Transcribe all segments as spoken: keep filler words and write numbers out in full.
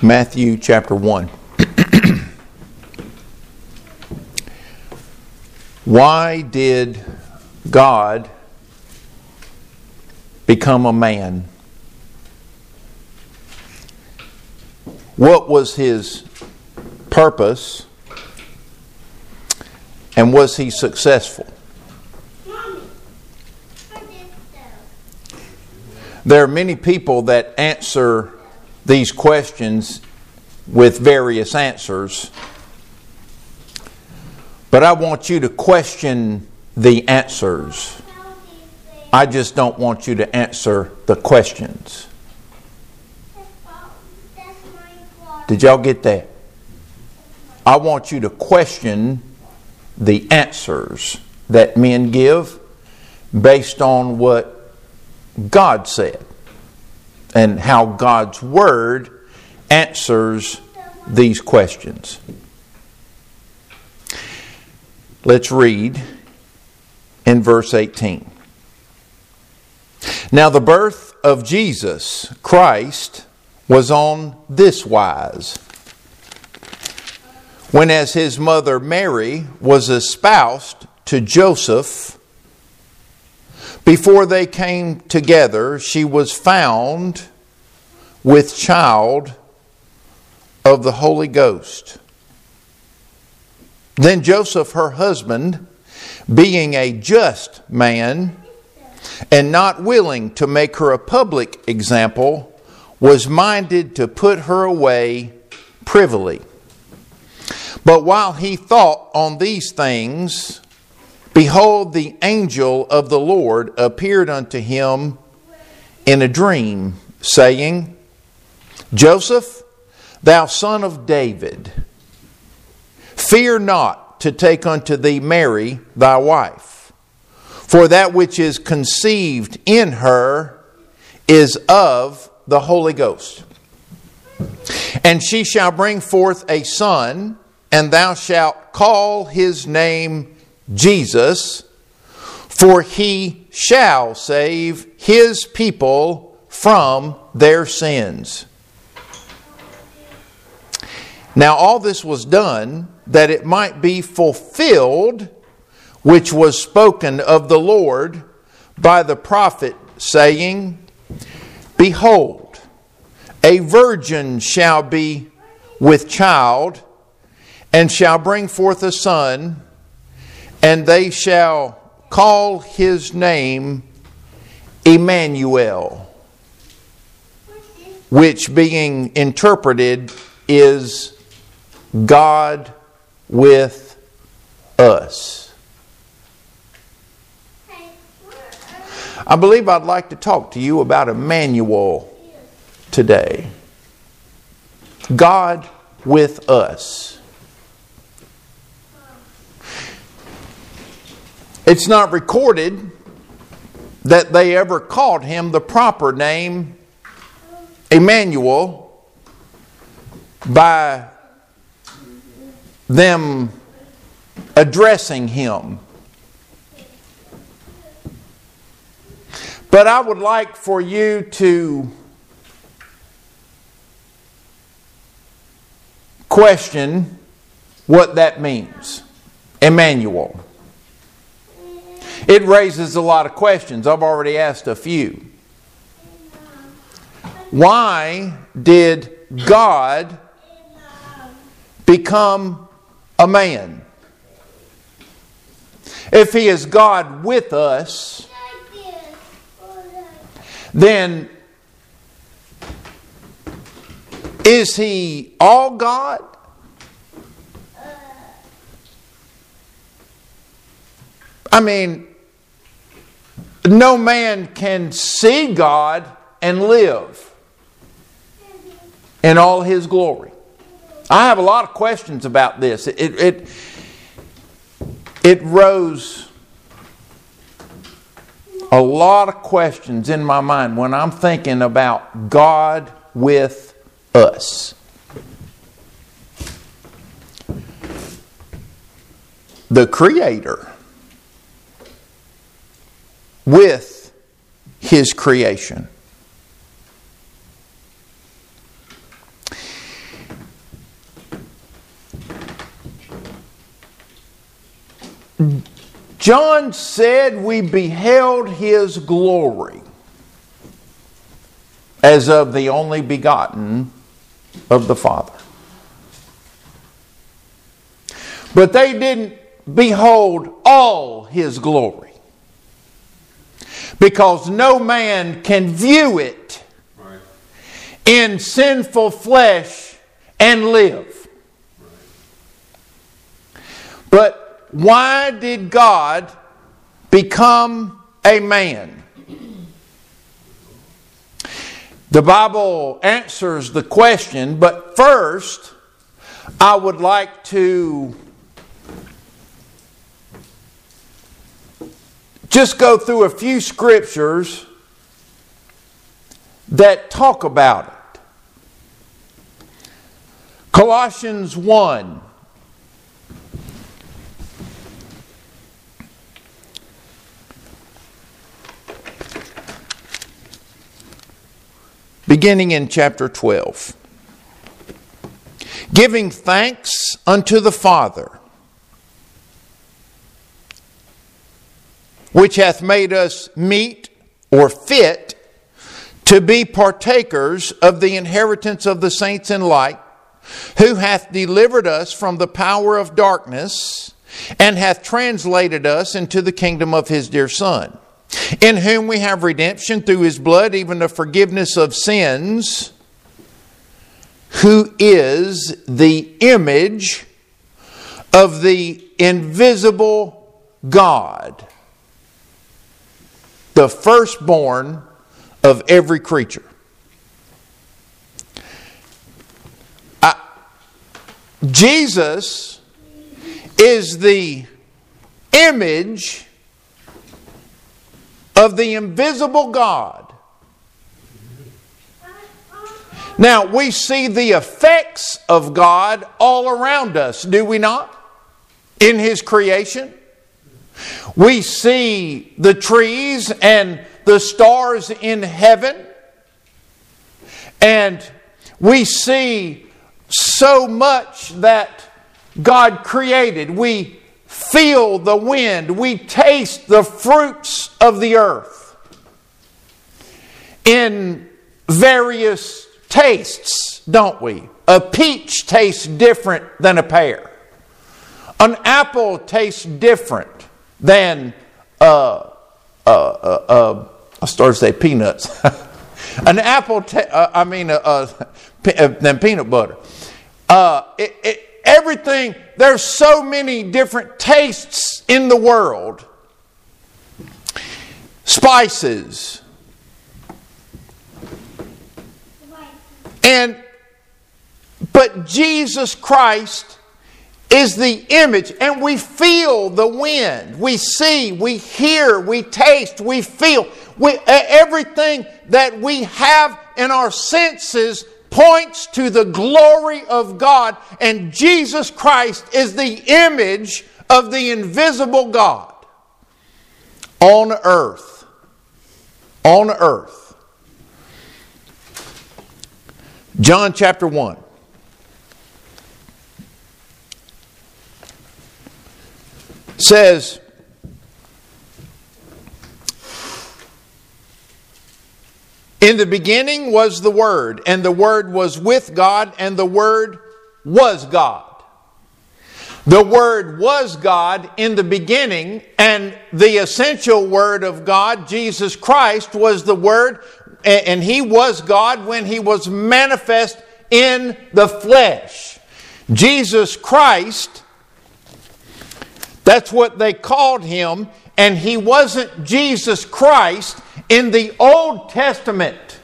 Matthew chapter one. Why did God become a man? What was His purpose? And was He successful? There are many people that answer these questions with various answers. But I want you to question the answers. I just don't want you to answer the questions. Did y'all get that? I want you to question the answers that men give based on what God said and how God's Word answers these questions. Let's read in verse eighteen. Now the birth of Jesus Christ was on this wise. When as his mother Mary was espoused to Joseph, before they came together, she was found with child of the Holy Ghost. Then Joseph, her husband, being a just man and not willing to make her a public example, was minded to put her away privily. But while he thought on these things, behold, the angel of the Lord appeared unto him in a dream, saying, Joseph, thou son of David, fear not to take unto thee Mary thy wife, for that which is conceived in her is of the Holy Ghost. And she shall bring forth a son, and thou shalt call his name Jesus, for he shall save his people from their sins. Now all this was done that it might be fulfilled, which was spoken of the Lord by the prophet, saying, Behold, a virgin shall be with child, and shall bring forth a son, and they shall call his name Emmanuel, which being interpreted is God with us. I believe I'd like to talk to you about Emmanuel today. God with us. It's not recorded that they ever called him the proper name Emmanuel by them addressing him. But I would like for you to question what that means. Emmanuel. It raises a lot of questions. I've already asked a few. Why did God become a man? If He is God with us, then is He all God? I mean, no man can see God and live in all His glory. I have a lot of questions about this. It it it rose a lot of questions in my mind when I'm thinking about God with us. The Creator with His creation. John said we beheld His glory as of the only begotten of the Father. But they didn't behold all His glory, because no man can view it right. in sinful flesh and live. Right. But why did God become a man? The Bible answers the question, but first I would like to just go through a few scriptures that talk about it. Colossians one. Beginning in chapter twelve. Giving thanks unto the Father, which hath made us meet or fit to be partakers of the inheritance of the saints in light, who hath delivered us from the power of darkness, and hath translated us into the kingdom of His dear Son, in whom we have redemption through His blood, even the forgiveness of sins, who is the image of the invisible God, the firstborn of every creature. I, Jesus is the image of the invisible God. Now, we see the effects of God all around us, do we not? In His creation. We see the trees and the stars in heaven. And we see so much that God created. We feel the wind. We taste the fruits of the earth in various tastes, don't we? A peach tastes different than a pear. An apple tastes different than uh, uh, uh, uh, I started to say peanuts. An apple, ta- uh, I mean, uh, uh, pe- than peanut butter. Uh, it, it, everything, there's so many different tastes in the world. Spices. And, but Jesus Christ is the image, and we feel the wind. We see, we hear, we taste, we feel. We, everything that we have in our senses points to the glory of God, and Jesus Christ is the image of the invisible God on earth. On earth. John chapter one. Says, in the beginning was the Word, and the Word was with God, and the Word was God. The Word was God in the beginning, and the essential Word of God, Jesus Christ, was the Word, and He was God when He was manifest in the flesh. Jesus Christ, that's what they called Him, and He wasn't Jesus Christ in the Old Testament.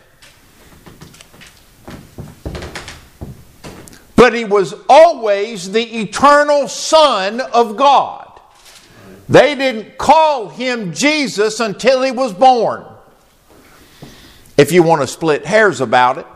But He was always the eternal Son of God. They didn't call Him Jesus until He was born. If you want to split hairs about it.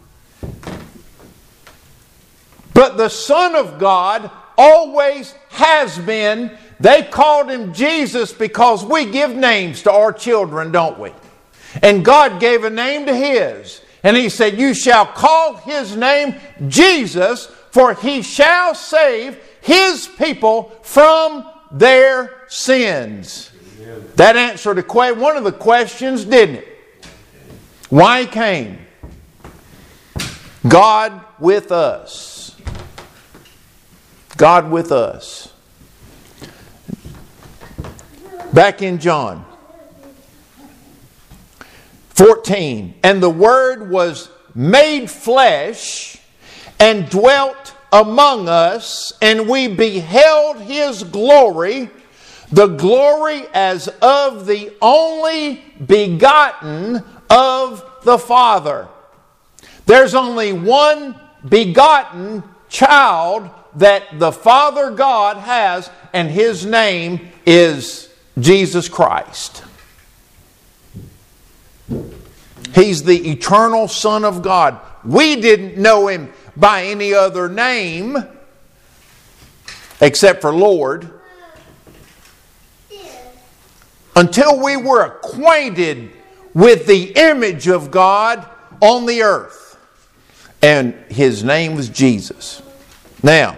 But the Son of God always has been. They called Him Jesus because we give names to our children, don't we? And God gave a name to His. And He said, you shall call His name Jesus, for He shall save His people from their sins. That answered a que- one of the questions, didn't it? Why He came. God with us. God with us. Back in John fourteen. And the Word was made flesh and dwelt among us, and we beheld His glory, the glory as of the only begotten of the Father. There's only one begotten child that the Father God has, and His name is Jesus Christ. He's the eternal Son of God. We didn't know Him by any other name except for Lord until we were acquainted with the image of God on the earth. And His name was Jesus. Now,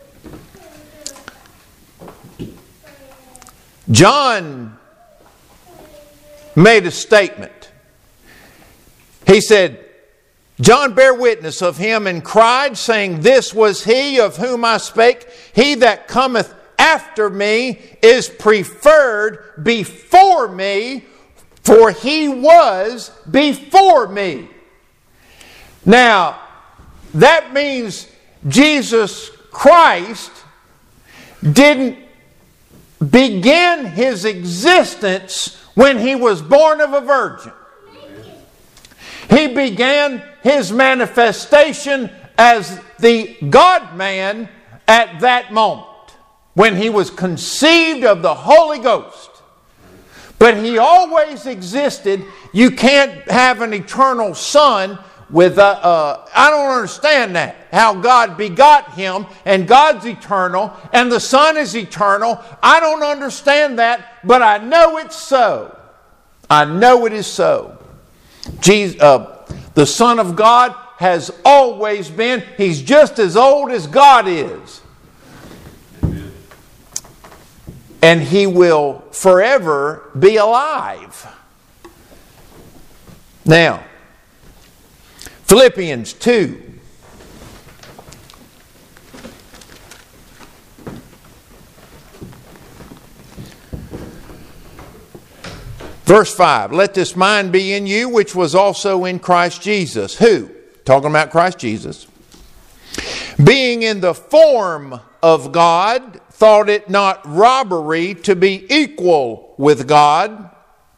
John made a statement. He said, John bare witness of Him and cried, saying, This was He of whom I spake. He that cometh after me is preferred before me, for He was before me. Now, that means Jesus Christ didn't begin His existence when He was born of a virgin. He began His manifestation as the God-man at that moment, when He was conceived of the Holy Ghost. But He always existed. You can't have an eternal Son with a, uh, I don't understand that. How God begot Him, and God's eternal, and the Son is eternal. I don't understand that, but I know it's so. I know it is so. Jesus, uh, the Son of God has always been. He's just as old as God is. Amen. And He will forever be alive. Now, Philippians two. Verse five, let this mind be in you, which was also in Christ Jesus. Who? Talking about Christ Jesus. Being in the form of God, thought it not robbery to be equal with God,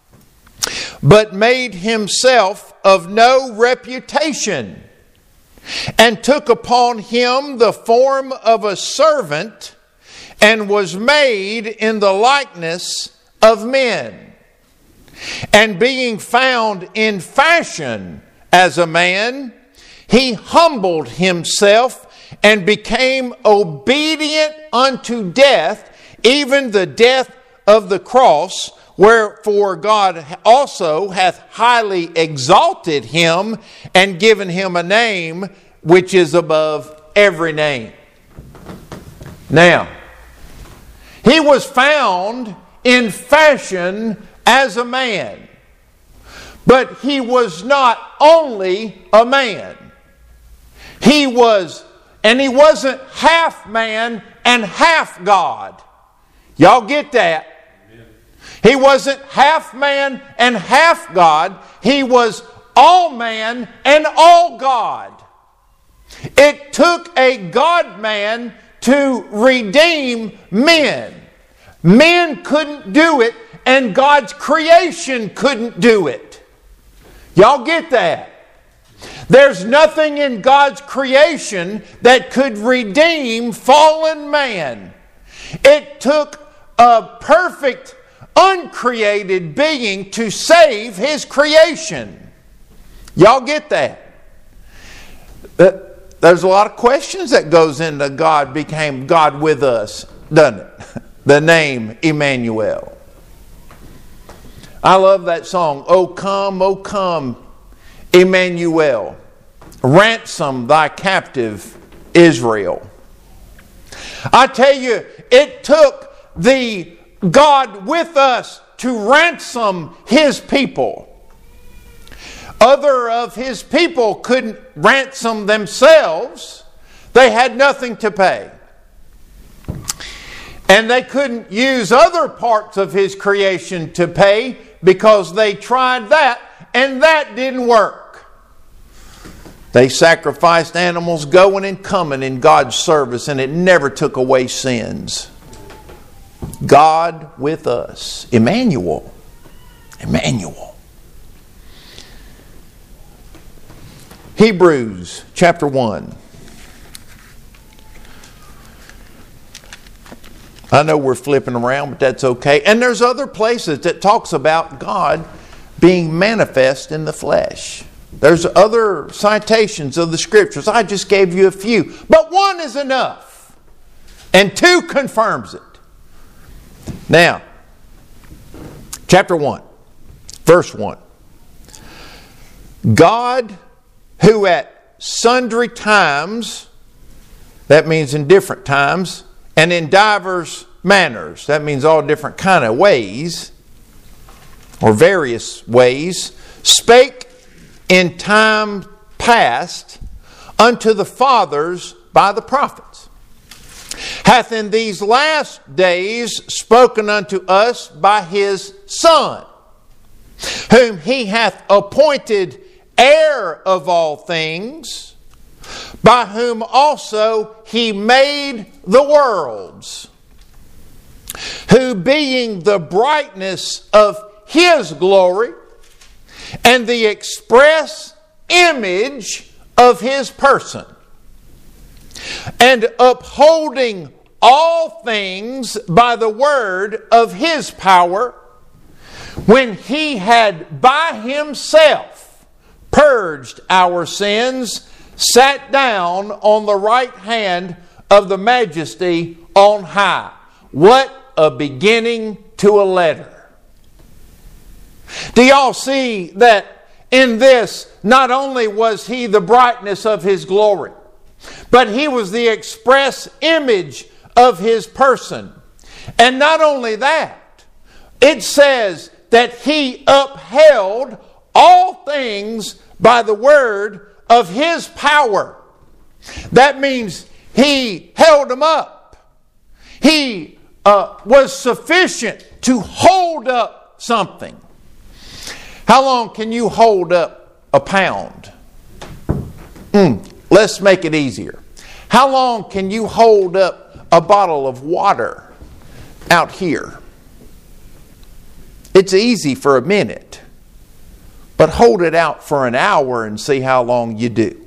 but made Himself of no reputation, and took upon Him the form of a servant, and was made in the likeness of men. And being found in fashion as a man, He humbled Himself and became obedient unto death, even the death of the cross. Wherefore God also hath highly exalted Him and given Him a name which is above every name. Now, He was found in fashion as a man. But He was not only a man. He was, and He wasn't half man and half God. Y'all get that? Amen. He wasn't half man and half God. He was all man and all God. It took a God-man to redeem men. Men couldn't do it, and God's creation couldn't do it. Y'all get that? There's nothing in God's creation that could redeem fallen man. It took a perfect, uncreated being to save His creation. Y'all get that? There's a lot of questions that goes into God became God with us, doesn't it? The name Emmanuel. I love that song, O come, O come, Emmanuel, ransom thy captive Israel. I tell you, it took the God with us to ransom His people. Other of His people couldn't ransom themselves. They had nothing to pay. And they couldn't use other parts of His creation to pay because they tried that and that didn't work. They sacrificed animals going and coming in God's service, and it never took away sins. God with us. Emmanuel. Emmanuel. Hebrews chapter one. I know we're flipping around, but that's okay. And there's other places that talks about God being manifest in the flesh. There's other citations of the Scriptures. I just gave you a few. But one is enough. And two confirms it. Now, chapter one, verse one. God, who at sundry times, that means in different times, and in divers manners, that means all different kind of ways, or various ways, spake in time past unto the fathers by the prophets, hath in these last days spoken unto us by His Son, whom He hath appointed heir of all things, by whom also He made the worlds, who being the brightness of His glory and the express image of His person, and upholding all things by the word of His power, when He had by Himself purged our sins, sat down on the right hand of the Majesty on high. What a beginning to a letter. Do y'all see that in this, not only was He the brightness of His glory, but He was the express image of His person. And not only that, it says that He upheld all things by the word of His power. That means He held them up. He uh, was sufficient to hold up something. How long can you hold up a pound? Mm, let's make it easier. How long can you hold up a bottle of water out here? It's easy for a minute, but hold it out for an hour and see how long you do.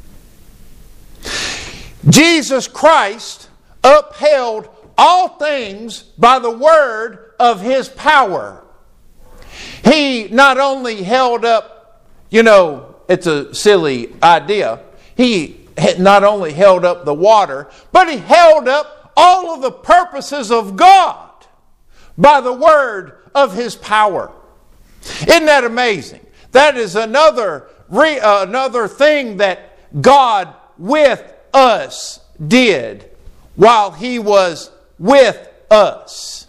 Jesus Christ upheld all things by the word of His power. He not only held up, you know, it's a silly idea. He not only held up the water, but He held up all of the purposes of God by the word of His power. Isn't that amazing? That is another, re, uh, another thing that God with us did while He was with us.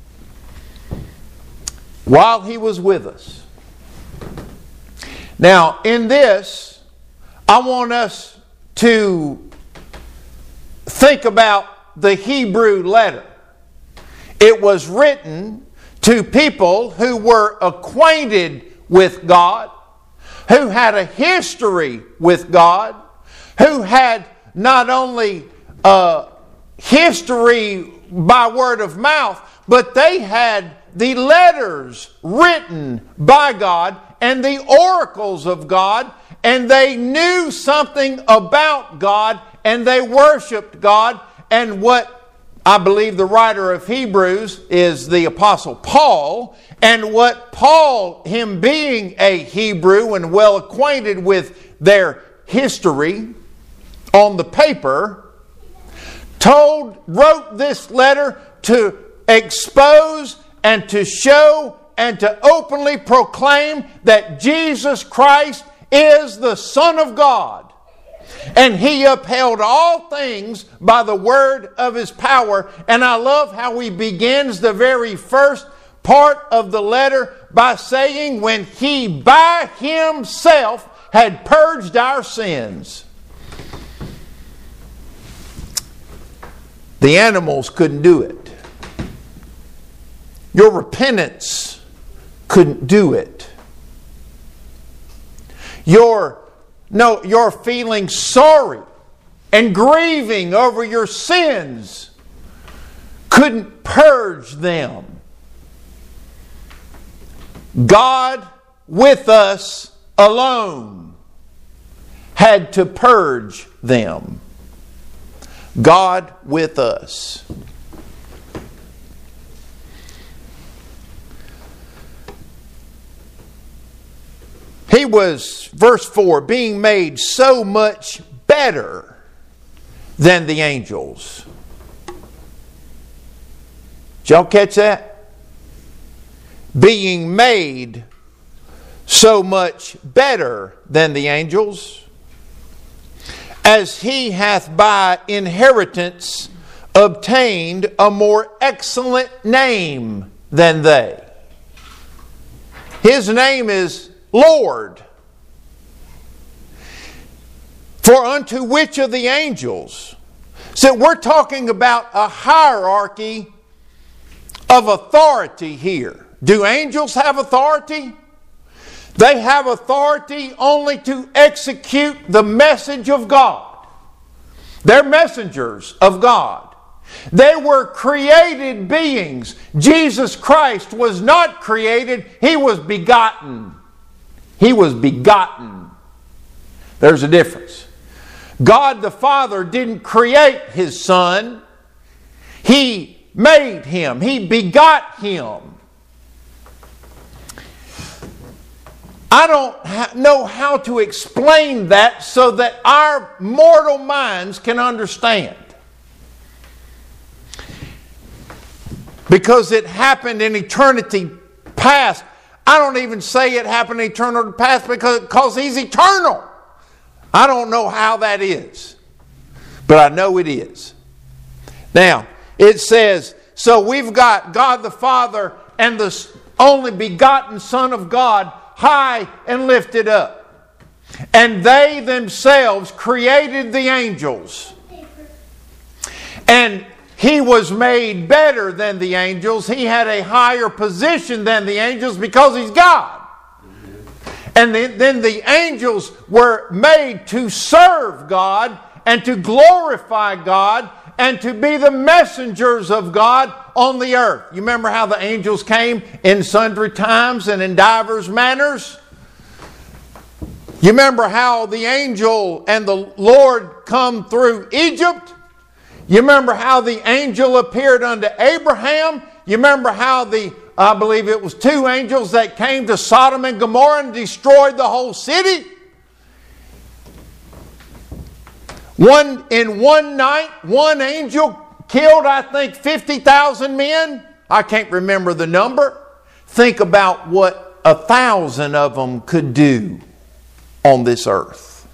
While He was with us. Now, in this, I want us to think about the Hebrew letter. It was written to people who were acquainted with God, who had a history with God, who had not only uh, history by word of mouth, but they had the letters written by God and the oracles of God, and they knew something about God, and they worshiped God. And what I believe the writer of Hebrews is the Apostle Paul, and what Paul, him being a Hebrew and well acquainted with their history on the paper, told, wrote this letter to expose and to show and to openly proclaim that Jesus Christ is the Son of God. And He upheld all things by the word of His power. And I love how He begins the very first part of the letter by saying, when He by Himself had purged our sins. The animals couldn't do it. Your repentance couldn't do it. Your, no, your feeling sorry and grieving over your sins couldn't purge them. God with us alone had to purge them. God with us. He was, verse four, being made so much better than the angels. Did y'all catch that? Being made so much better than the angels, as He hath by inheritance obtained a more excellent name than they. His name is Lord. For unto which of the angels? So we're talking about a hierarchy of authority here. Do angels have authority? They have authority only to execute the message of God. They're messengers of God. They were created beings. Jesus Christ was not created. He was begotten. He was begotten. There's a difference. God the Father didn't create His Son. He made Him. He begot Him. I don't ha- know how to explain that so that our mortal minds can understand. Because it happened in eternity past. I don't even say it happened in eternity past because, because He's eternal. I don't know how that is. But I know it is. Now, it says, so we've got God the Father and the only begotten Son of God high and lifted up. And they themselves created the angels. And He was made better than the angels. He had a higher position than the angels because He's God. And then the angels were made to serve God and to glorify God and to be the messengers of God on the earth. You remember how the angels came in sundry times and in divers manners? You remember how the angel and the Lord come through Egypt? You remember how the angel appeared unto Abraham? You remember how the, I believe it was two angels that came to Sodom and Gomorrah and destroyed the whole city? One, in one night, one angel killed, I think, fifty thousand men. I can't remember the number. Think about what a thousand of them could do on this earth.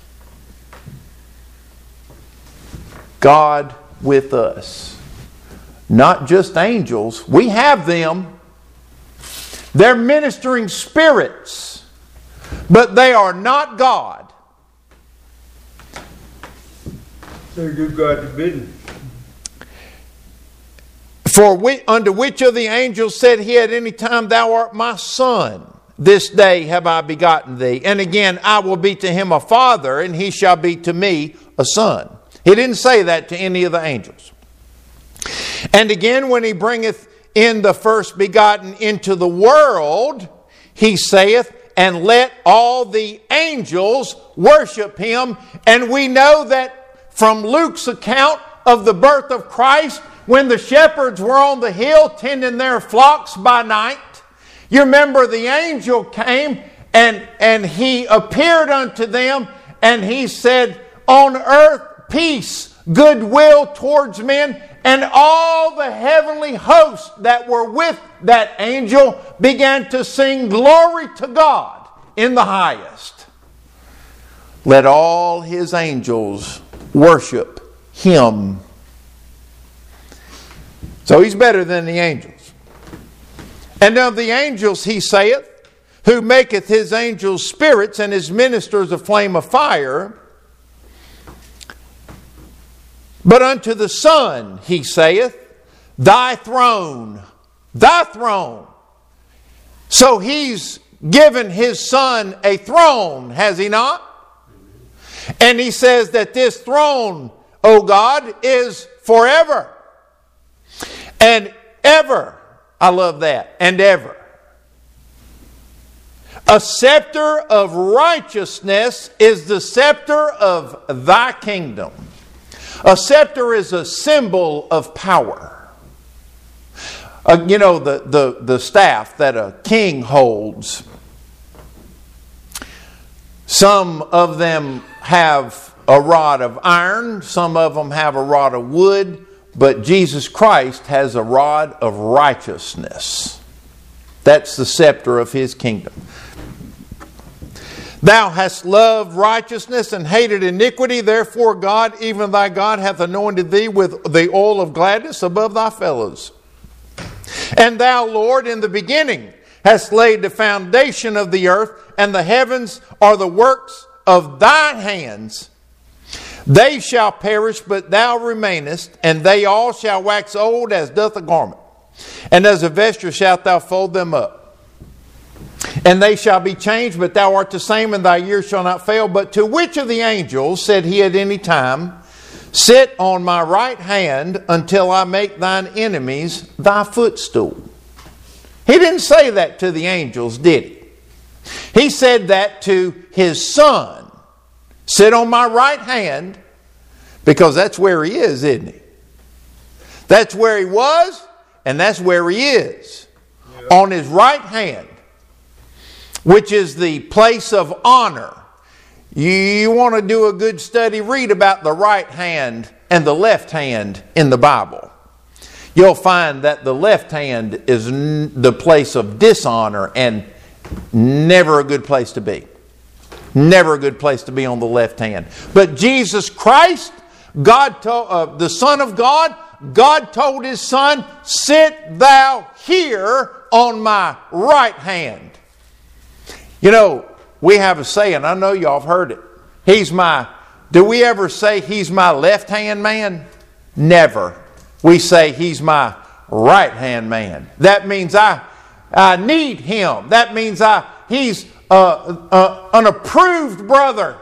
God with us. Not just angels. We have them. They're ministering spirits. But they are not God. They do God's business. For we, unto which of the angels said He at any time, Thou art my Son, this day have I begotten thee. And again, I will be to him a father, and he shall be to me a son. He didn't say that to any of the angels. And again, when He bringeth in the first begotten into the world, He saith, and let all the angels worship Him. And we know that from Luke's account of the birth of Christ, when the shepherds were on the hill tending their flocks by night, you remember the angel came and, and he appeared unto them and he said, on earth peace, goodwill towards men. And all the heavenly hosts that were with that angel began to sing glory to God in the highest. let all His angels worship Him. So He's better than the angels. And of the angels He saith, who maketh His angels spirits and His ministers a flame of fire. But unto the Son He saith, Thy throne, Thy throne. So He's given His Son a throne, has He not? And He says that this throne, O God, is forever and ever. I love that. And ever. A scepter of righteousness is the scepter of Thy kingdom. A scepter is a symbol of power. Uh, you know, the, the, the staff that a king holds. Some of them have a rod of iron. Some of them have a rod of wood. But Jesus Christ has a rod of righteousness. That's the scepter of His kingdom. Thou hast loved righteousness and hated iniquity. Therefore God, even thy God, hath anointed thee with the oil of gladness above thy fellows. And thou, Lord, in the beginning hast laid the foundation of the earth, and the heavens are the works of thine hands. They shall perish, but thou remainest, and they all shall wax old as doth a garment. And as a vesture shalt thou fold them up. And they shall be changed, but thou art the same, and thy years shall not fail. But to which of the angels said He at any time, Sit on my right hand until I make thine enemies thy footstool? He didn't say that to the angels, did He? He said that to His Son. Sit on my right hand, because that's where He is, isn't He? That's where He was, and that's where He is. Yep. On His right hand, which is the place of honor. You want to do a good study, read about the right hand and the left hand in the Bible. You'll find that the left hand is the place of dishonor and never a good place to be. Never a good place to be on the left hand. But Jesus Christ, God told, uh, the Son of God, God told His Son, Sit thou here on my right hand. You know, we have a saying, I know y'all have heard it. He's my, do we ever say He's my left hand man? Never. We say He's my right hand man. That means I, I need Him. That means I, He's uh, uh, an approved brother.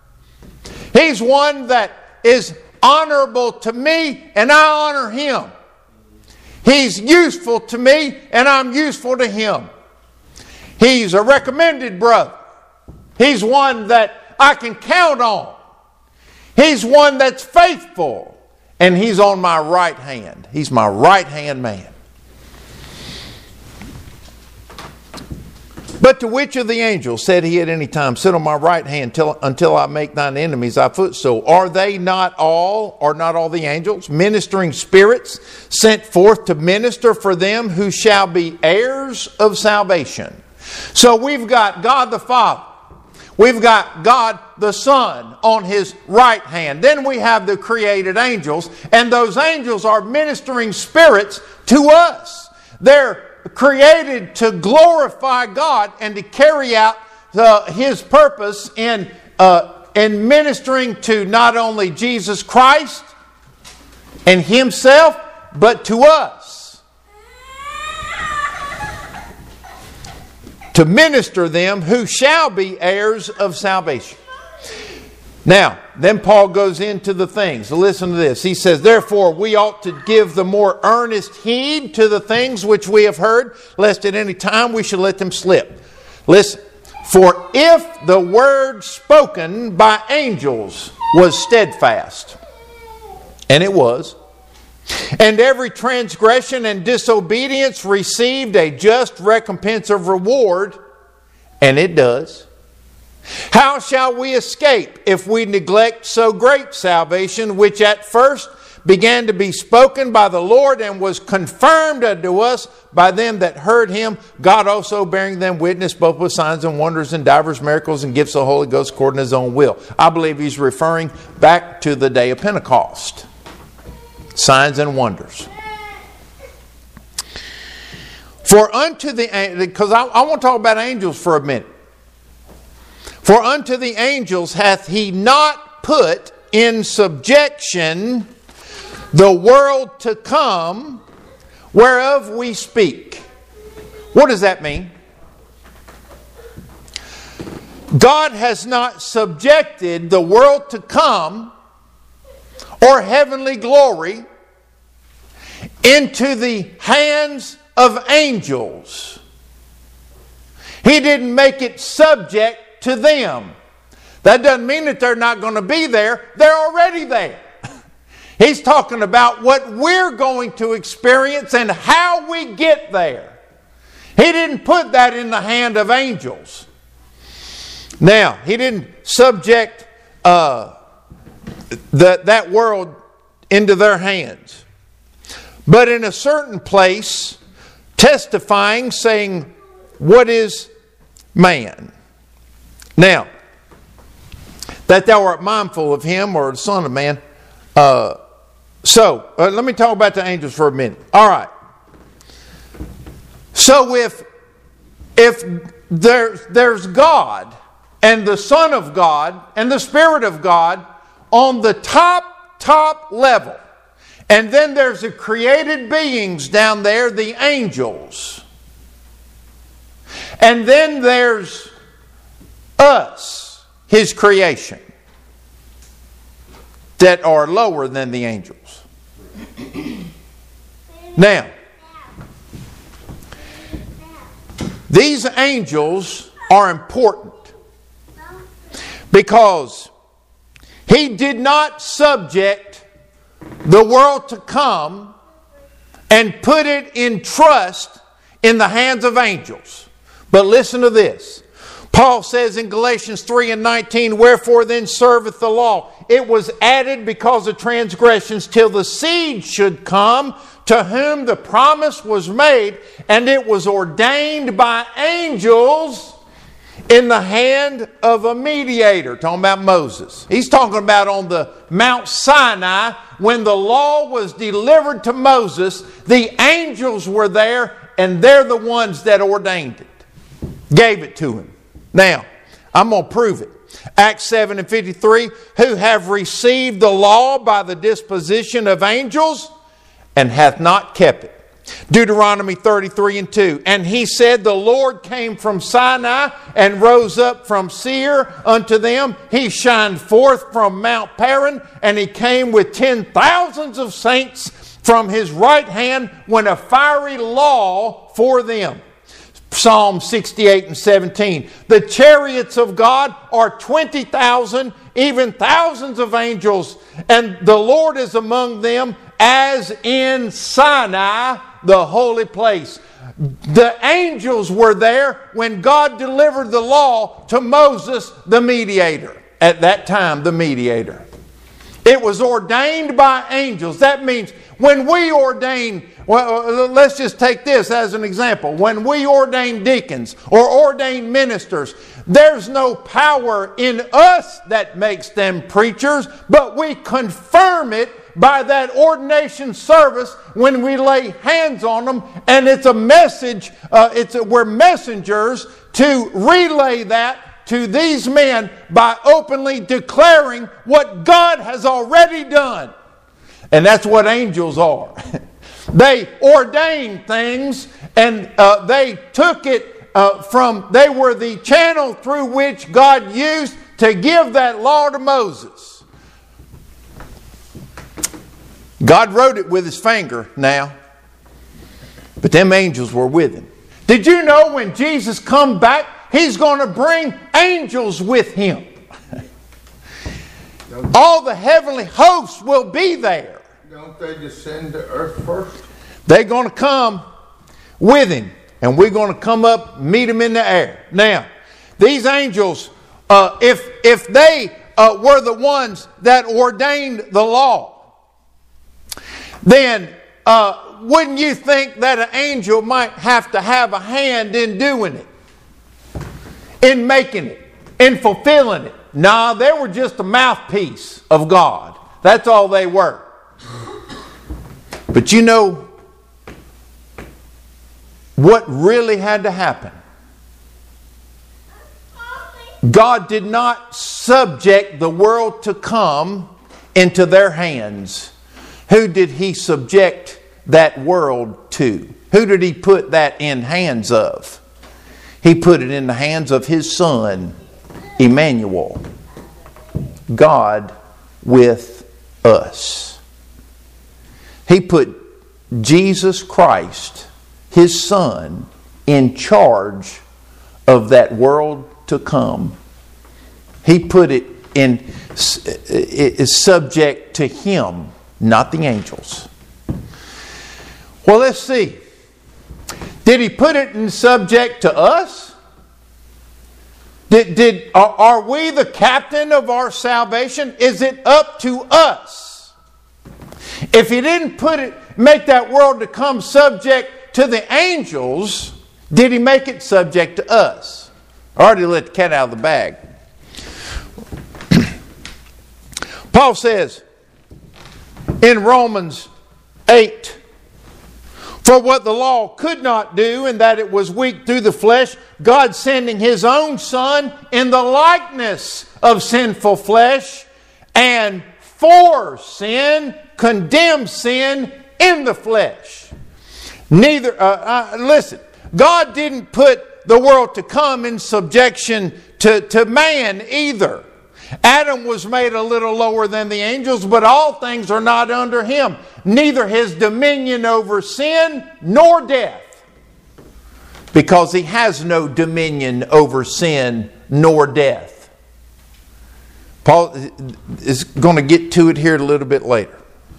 He's one that is honorable to me, and I honor Him. He's useful to me, and I'm useful to Him. He's a recommended brother. He's one that I can count on. He's one that's faithful. And He's on my right hand. He's my right hand man. But to which of the angels said He at any time, Sit on my right hand till, until I make thine enemies thy footstool? Are they not all, or not all the angels, ministering spirits sent forth to minister for them who shall be heirs of salvation? So we've got God the Father. We've got God the Son on His right hand. Then we have the created angels. And those angels are ministering spirits to us. They're created to glorify God and to carry out the, His purpose in, uh, in ministering to not only Jesus Christ and Himself, but to us. To minister them who shall be heirs of salvation. Now, then Paul goes into the things. Listen to this. He says, Therefore we ought to give the more earnest heed to the things which we have heard, lest at any time we should let them slip. Listen. For if the word spoken by angels was steadfast, and it was, and every transgression and disobedience received a just recompense of reward, and it does, how shall we escape if we neglect so great salvation, which at first began to be spoken by the Lord, and was confirmed unto us by them that heard him, God also bearing them witness, both with signs and wonders and divers miracles and gifts of the Holy Ghost according to his own will. I believe he's referring back to the day of Pentecost. Signs and wonders. For unto the, because I, I want to talk about angels for a minute. For unto the angels hath he not put in subjection the world to come, whereof we speak. What does that mean? God has not subjected the world to come or heavenly glory into the hands of angels. He didn't make it subject to them. That doesn't mean that they're not going to be there. They're already there. He's talking about what we're going to experience and how we get there. He didn't put that in the hand of angels. Now, he didn't subject uh, the, that world into their hands. But in a certain place, testifying, saying, what is man? Now, that thou art mindful of him, or the Son of Man. Uh, so, uh, let me talk about the angels for a minute. All right. So if, if there, there's God, and the Son of God, and the Spirit of God, on the top, top level, and then there's the created beings down there, the angels. And then there's us, his creation, that are lower than the angels. Now, these angels are important because he did not subject the world to come and put it in trust in the hands of angels. But listen to this. Paul says in Galatians three and nineteen, wherefore then serveth the law? It was added because of transgressions till the seed should come, to whom the promise was made, and it was ordained by angels in the hand of a mediator. Talking about Moses. He's talking about on the Mount Sinai, when the law was delivered to Moses, the angels were there, and they're the ones that ordained it. Gave it to him. Now, I'm going to prove it. Acts seven and fifty-three, who have received the law by the disposition of angels, and hath not kept it. Deuteronomy thirty-three and two, and he said, the Lord came from Sinai and rose up from Seir unto them. He shined forth from Mount Paran, and he came with ten thousands of saints from his right hand, when a fiery law for them. Psalm sixty-eight and seventeen. The chariots of God are twenty thousand, even thousands of angels, and the Lord is among them, as in Sinai, the holy place. The angels were there when God delivered the law to Moses, the mediator. At that time, the mediator. It was ordained by angels. That means when we ordain, well, let's just take this as an example. When we ordain deacons or ordain ministers, there's no power in us that makes them preachers, but we confirm it by that ordination service when we lay hands on them, and it's a message, uh, it's a, we're messengers to relay that to these men by openly declaring what God has already done. And that's what angels are. They ordained things, and uh, they took it uh, from, they were the channel through which God used to give that law to Moses. God wrote it with his finger now, but them angels were with him. Did you know when Jesus come back, he's going to bring angels with him? All the heavenly hosts will be there. Don't they descend to earth first? They're going to come with him, and we're going to come up, meet him in the air. Now, these angels, uh, if if they uh, were the ones that ordained the law, then uh, wouldn't you think that an angel might have to have a hand in doing it? In making it? In fulfilling it? No, they were just a mouthpiece of God. That's all they were. But you know what really had to happen? God did not subject the world to come into their hands. Who did He subject that world to? Who did He put that in hands of? He put it in the hands of His Son, Emmanuel, God with us. He put Jesus Christ, His Son, in charge of that world to come. He put it in, it is subject to Him, not the angels. Well, let's see. Did He put it in subject to us? Did, did are, are we the captain of our salvation? Is it up to us? If He didn't put it, make that world to come subject to the angels, did He make it subject to us? I already let the cat out of the bag. Paul says in Romans eight, for what the law could not do, in that it was weak through the flesh, God sending His own Son in the likeness of sinful flesh, and for sin, condemned sin in the flesh. Neither, uh, uh, listen, God didn't put the world to come in subjection to, to man either. Adam was made a little lower than the angels, but all things are not under him. Neither his dominion over sin nor death. Because he has no dominion over sin nor death. Paul is going to get to it here a little bit later.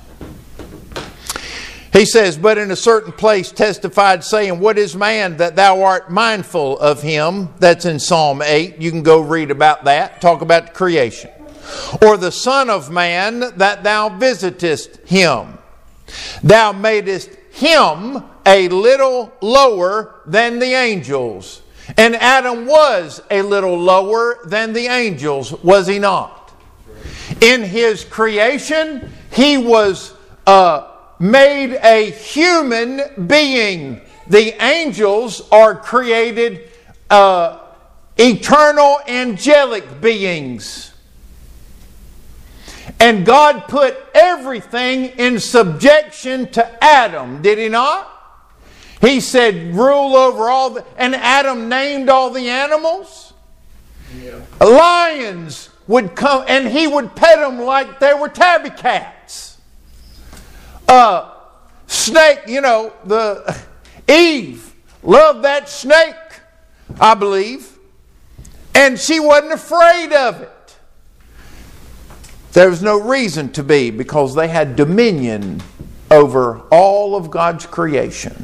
He says, but in a certain place testified, saying, what is man that thou art mindful of him? That's in Psalm eight. You can go read about that. Talk about the creation. Or the Son of Man that thou visitest him. Thou madest him a little lower than the angels. And Adam was a little lower than the angels, was he not? In his creation, he was uh, made a human being. The angels are created uh, eternal angelic beings. And God put everything in subjection to Adam, did He not? He said, rule over all the... And Adam named all the animals. Yeah. Lions would come, and he would pet them like they were tabby cats. Uh, snake, you know, the Eve loved that snake, I believe. And she wasn't afraid of it. There was no reason to be, because they had dominion over all of God's creation.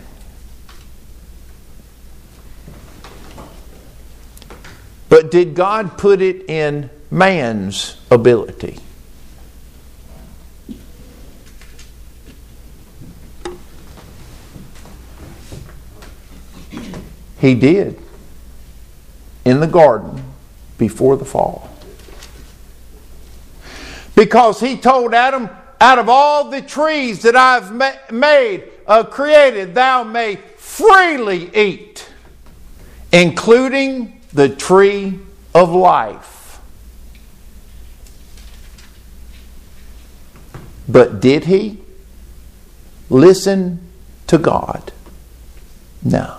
But did God put it in man's ability? He did. In the garden before the fall. Because He told Adam, out of all the trees that I've ma- made, uh, created, thou may freely eat, including the tree of life. But did he listen to God? No.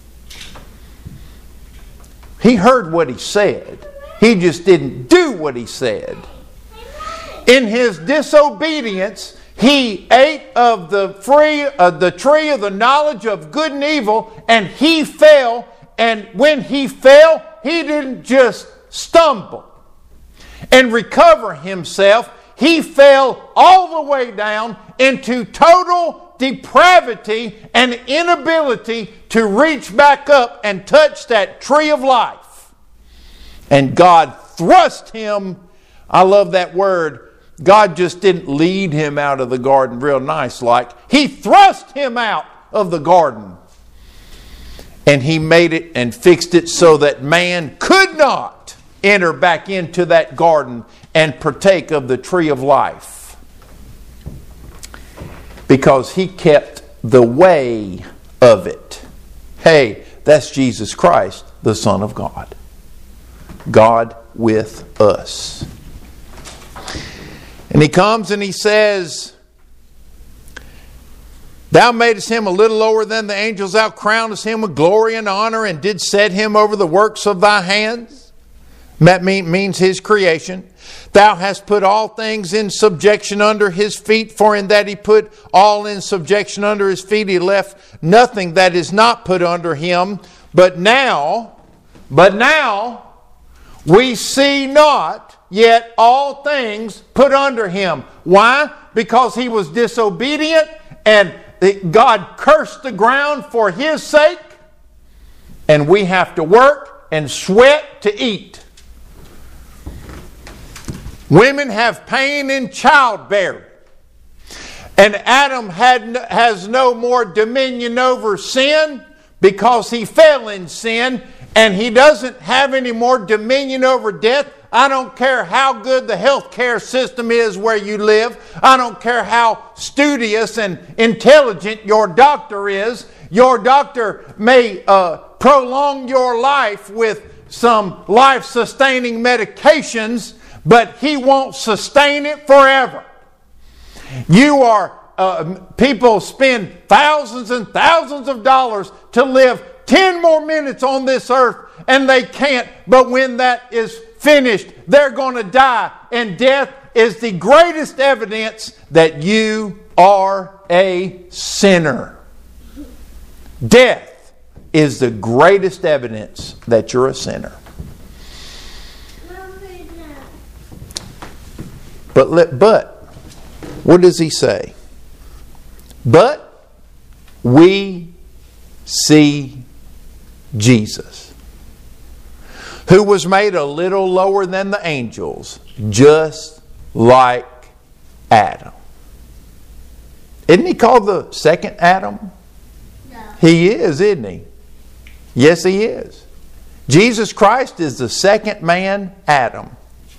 He heard what He said. He just didn't do what He said. In his disobedience, he ate of the free of the tree of the knowledge of good and evil, and he fell. And when he fell, he didn't just stumble and recover himself. He fell all the way down into total depravity and inability to reach back up and touch that tree of life. And God thrust him, I love that word, God just didn't lead him out of the garden real nice like. He thrust him out of the garden. And he made it and fixed it so that man could not enter back into that garden and partake of the tree of life. Because he kept the way of it. Hey, that's Jesus Christ, the Son of God. God with us. And he comes and he says, Thou madest him a little lower than the angels. Thou crownest him with glory and honor, and did set him over the works of thy hands. That mean, means his creation. Thou hast put all things in subjection under his feet. For in that he put all in subjection under his feet, he left nothing that is not put under him. But now, but now, we see not yet all things put under him. Why? Because he was disobedient, and God cursed the ground for his sake, and we have to work and sweat to eat. Women have pain in childbearing, and Adam had, has no more dominion over sin because he fell in sin, and he doesn't have any more dominion over death. I don't care how good the healthcare system is where you live. I don't care how studious and intelligent your doctor is. Your doctor may uh, prolong your life with some life-sustaining medications, but he won't sustain it forever. You are, uh, people spend thousands and thousands of dollars to live ten more minutes on this earth, and they can't. But when that is finished, they're going to die. And death is the greatest evidence that you are a sinner. Death is the greatest evidence that you're a sinner. But, let, but what does he say? But we see Jesus, who was made a little lower than the angels, just like Adam. Isn't he called the second Adam? No. He is, isn't he? Yes, he is. Jesus Christ is the second man, Adam.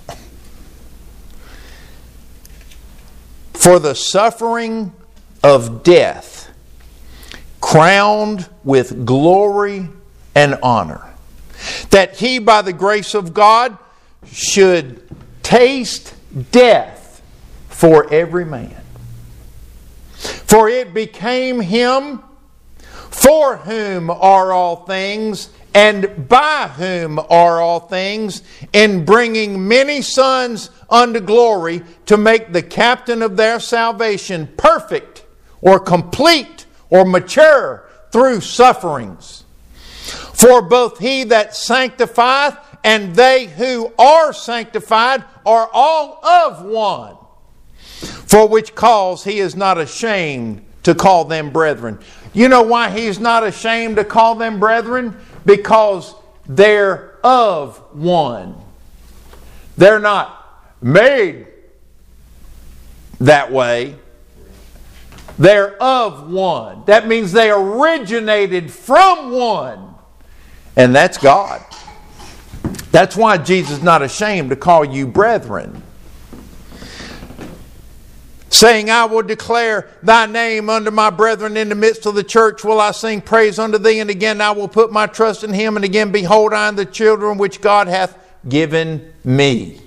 For the suffering of death, crowned with glory and honor, that he, by the grace of God, should taste death for every man. For it became him, for whom are all things, and by whom are all things, in bringing many sons unto glory, to make the captain of their salvation perfect, or complete, or mature through sufferings. For both he that sanctifieth and they who are sanctified are all of one. For which cause he is not ashamed to call them brethren. You know why he's not ashamed to call them brethren? Because they're of one. They're not made that way. They're of one. That means they originated from one. And that's God. That's why Jesus is not ashamed to call you brethren. Saying, I will declare thy name unto my brethren, in the midst of the church will I sing praise unto thee. And again I will put my trust in him. And again, behold, I am the children which God hath given me.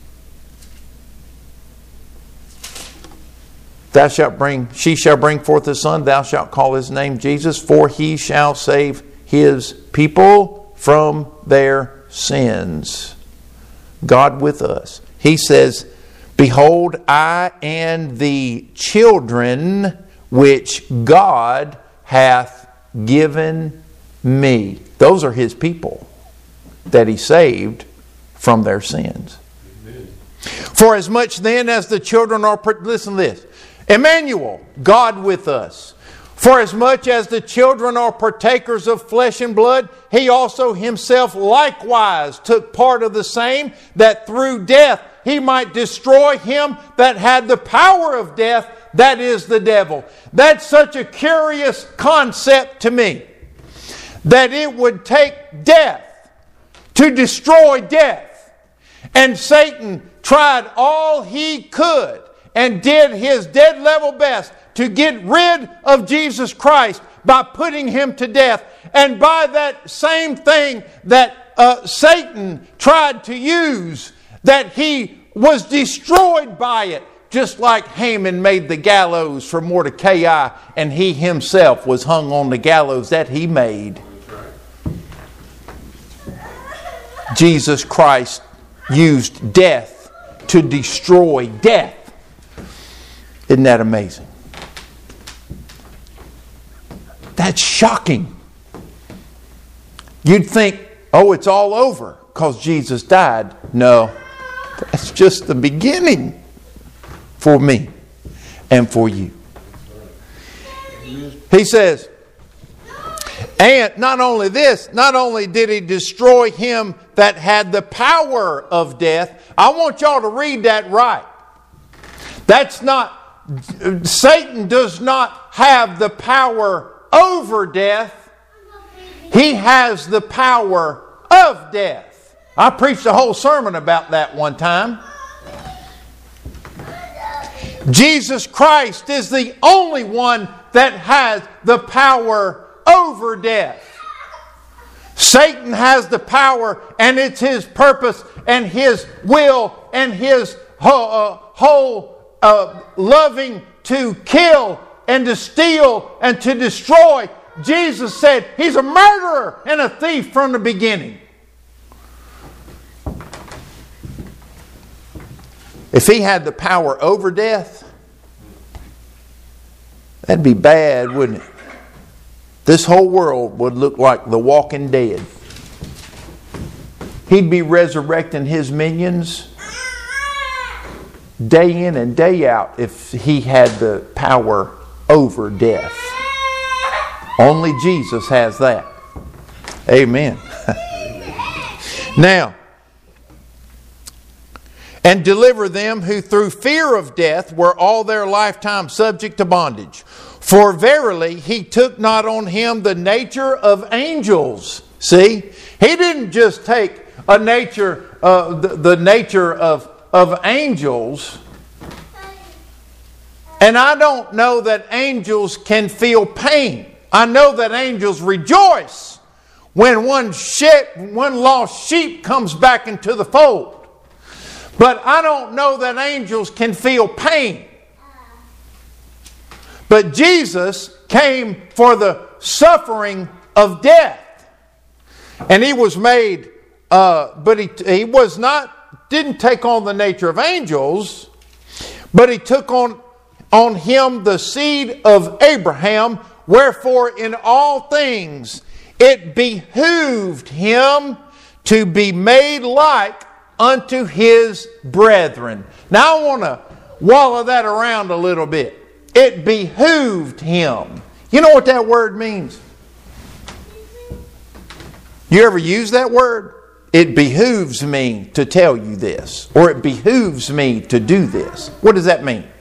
Thou shalt bring, she shall bring forth a son, thou shalt call his name Jesus, for he shall save his people from their sins. God with us. He says, behold, I and the children which God hath given me. Those are his people that he saved from their sins. Amen. For as much then as the children are, listen to this, Emmanuel, God with us. For as much as the children are partakers of flesh and blood, he also himself likewise took part of the same, that through death he might destroy him that had the power of death, that is the devil. That's such a curious concept to me, that it would take death to destroy death. And Satan tried all he could and did his dead level best to get rid of Jesus Christ by putting him to death. And by that same thing that uh, Satan tried to use, that he was destroyed by it, just like Haman made the gallows for Mordecai, and he himself was hung on the gallows that he made. Jesus Christ used death to destroy death. Isn't that amazing? That's shocking. You'd think, oh, it's all over because Jesus died. No, that's just the beginning for me and for you. He says, and not only this, not only did he destroy him that had the power of death. I want y'all to read that right. That's not, Satan does not have the power over death. He has the power of death. I preached a whole sermon about that one time. Jesus Christ is the only one that has the power over death. Satan has the power, and it's his purpose and his will and his whole, uh, whole uh, loving to kill and to steal and to destroy. Jesus said he's a murderer and a thief from the beginning. If he had the power over death, that'd be bad, wouldn't it? This whole world would look like the walking dead. He'd be resurrecting his minions day in and day out if he had the power over death. Only Jesus has that. Amen. Now, and deliver them who through fear of death were all their lifetime subject to bondage. For verily he took not on him the nature of angels. See, he didn't just take a nature, uh, the, the nature of, of angels. And I don't know that angels can feel pain. I know that angels rejoice when one sheep, one lost sheep comes back into the fold. But I don't know that angels can feel pain. But Jesus came for the suffering of death. And he was made, uh, but he, he was not, didn't take on the nature of angels, but he took on, on him the seed of Abraham. Wherefore in all things it behooved him to be made like unto his brethren. Now I want to wallow that around a little bit. It behooved him. You know what that word means? You ever use that word? It behooves me to tell you this. Or it behooves me to do this. What does that mean?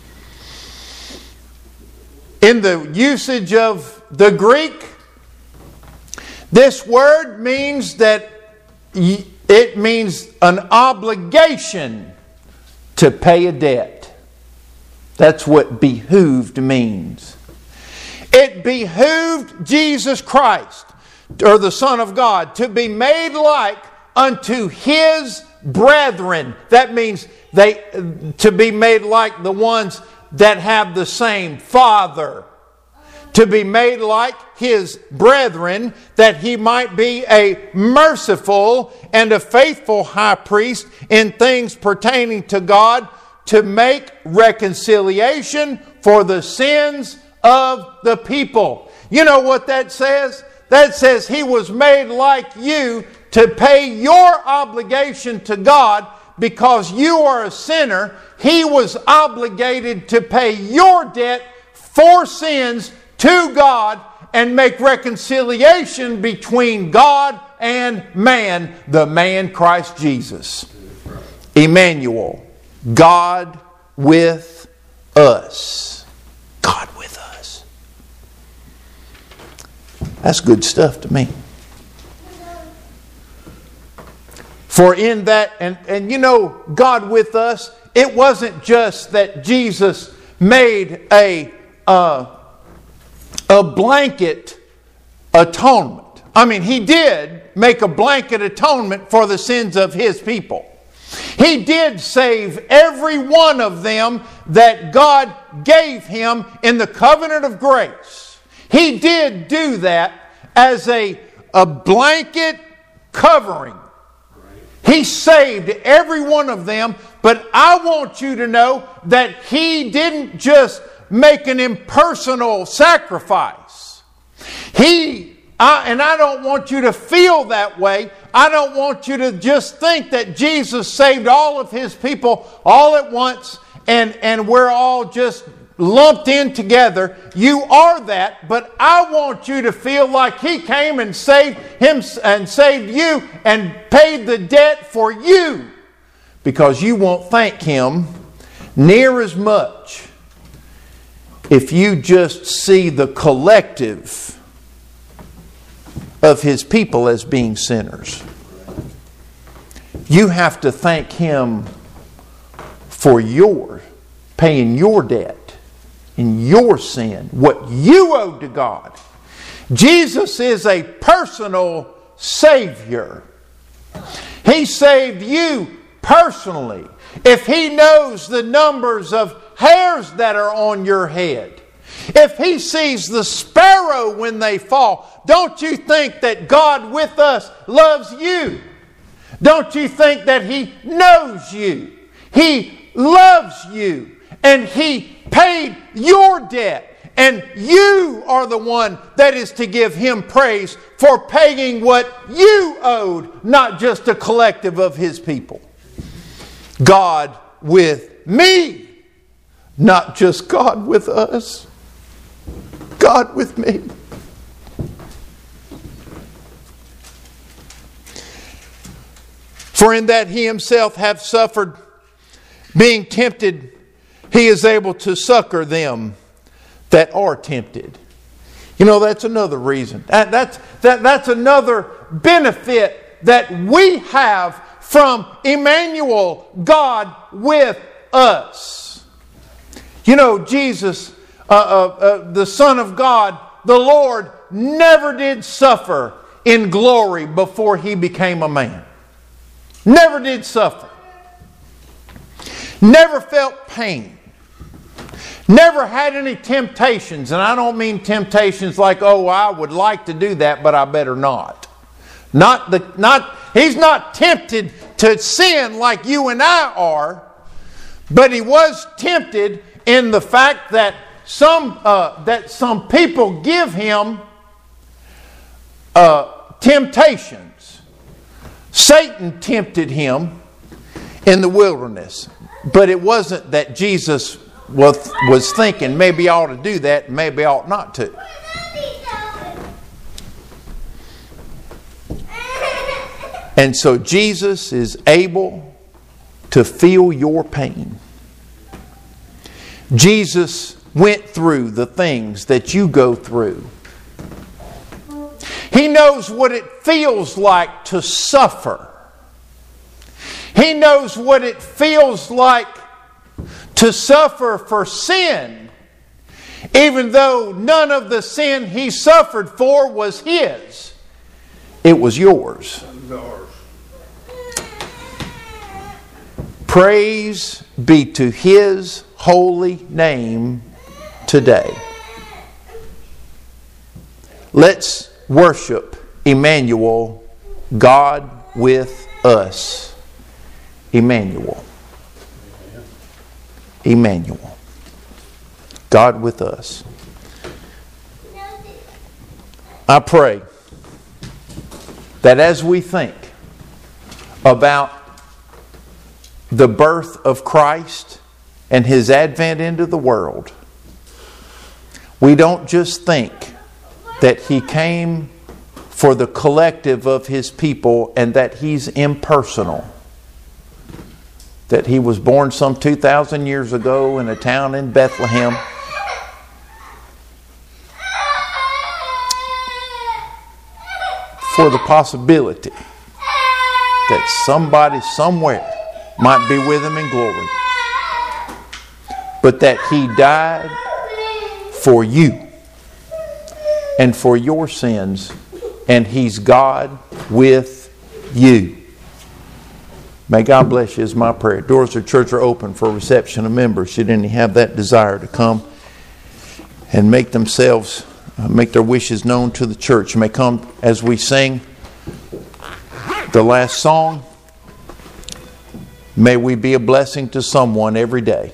In the usage of the Greek, this word means that it means an obligation to pay a debt. That's what behooved means. It behooved Jesus Christ, or the Son of God, to be made like unto his brethren. That means they to be made like the ones that have the same Father. To be made like his brethren, that he might be a merciful and a faithful high priest in things pertaining to God, to make reconciliation for the sins of the people. You know what that says? That says he was made like you to pay your obligation to God because you are a sinner. He was obligated to pay your debt for sins to God and make reconciliation between God and man, the man Christ Jesus. Emmanuel, God with us. God with us. That's good stuff to me. For in that, and, and you know, God with us, it wasn't just that Jesus made a, uh, a blanket atonement. I mean, He did make a blanket atonement for the sins of His people. He did save every one of them that God gave Him in the covenant of grace. He did do that as a, a blanket covering. He saved every one of them, but I want you to know that He didn't just make an impersonal sacrifice. He, I, and I don't want you to feel that way. I don't want you to just think that Jesus saved all of His people all at once and, and we're all just lumped in together. You are that, but I want you to feel like He came and saved him and saved you and paid the debt for you, because you won't thank Him near as much if you just see the collective of His people as being sinners. You have to thank Him for your paying your debt in your sin, what you owed to God. Jesus is a personal Savior. He saved you personally. If He knows the numbers of hairs that are on your head, if He sees the sparrow when they fall, don't you think that God with us loves you? Don't you think that He knows you? He loves you. And He paid your debt. And you are the one that is to give Him praise for paying what you owed, not just a collective of His people. God with me, not just God with us. God with me. For in that He Himself hath suffered, being tempted, He is able to succor them that are tempted. You know, that's another reason. That, that's, that, that's another benefit that we have from Emmanuel, God with us. You know, Jesus, uh, uh, uh, the Son of God, the Lord, never did suffer in glory before He became a man. Never did suffer. Never felt pain. Never had any temptations. And I don't mean temptations like, oh, I would like to do that, but I better not. Not the, not, He's not tempted to sin like you and I are. But He was tempted in the fact that some, uh, that some people give Him uh, temptations. Satan tempted Him in the wilderness. But it wasn't that Jesus was, was thinking, maybe I ought to do that, maybe I ought not to. And so Jesus is able to feel your pain. Jesus went through the things that you go through. He knows what it feels like to suffer. He knows what it feels like to suffer for sin, even though none of the sin He suffered for was His. It was yours. Praise be to His holy name today. Let's worship Emmanuel, God with us. Emmanuel. Emmanuel. God with us. I pray that as we think about the birth of Christ and His advent into the world, we don't just think that He came for the collective of His people and that He's impersonal. that He was born some two thousand years ago in a town in Bethlehem. For the possibility that somebody somewhere might be with Him in glory. But that He died for you and for your sins, and He's God with you. May God bless you is my prayer. Doors of the church are open for reception of members. Should any have that desire to come and make themselves, uh, make their wishes known to the church. You may come as we sing the last song. May we be a blessing to someone every day.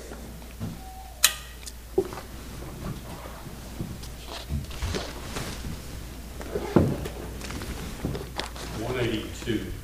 one eighty-two.